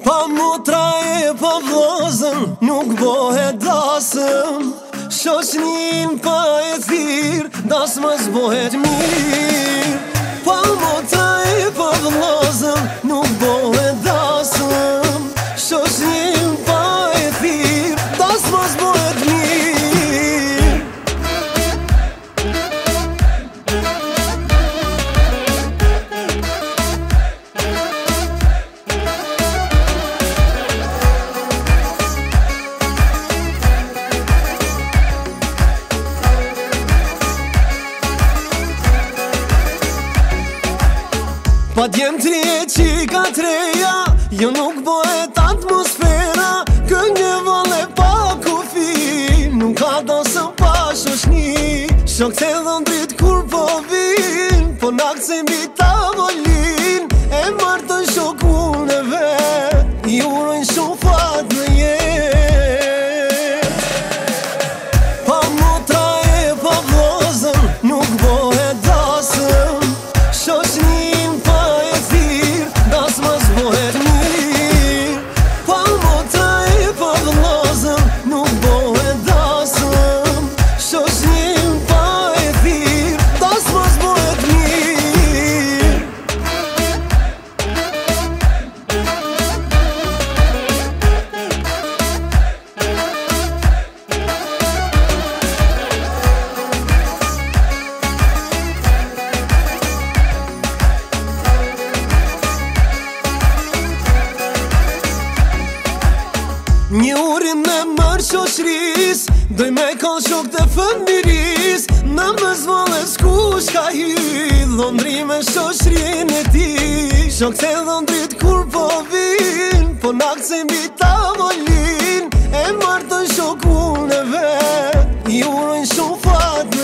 Pa motra e pa vllazën nuk bohet dasëm. Shoqnin pa e thirë, das mos bohet mirë. Pa motra e pa vllazën nuk bohet dasëm. Shoqnin pa e thirë, das mos bohet mirë. Pa djemëtri e qika treja, jo nuk bohet atmosfera. Këngë vale pa kufi, nuk ka dasëm pa shoshni. Shok të dhën dritë kur po vin, po nakë se mbi tavolin. E martën shokun e vet, i urojnë shumë fat në jet. Pa motra e pa vllazën nuk bohet dasëm. Shoqnin pa e thirë, das mos bohet mirë. Pa motra e pa vllazën nuk bohet dasëm. Shoqnin pa e thirë, das mos bohet mirë. Një urin me mërë shoqris, doj me kanë shok të fëmiris. Në mëzvale s'kush ka hy, dhondri me shoqrin e ti. Shok të dhondrit kur po vin, po nakë se mbi tavolin. E martën shokun e vet, i urojnë shumë fat në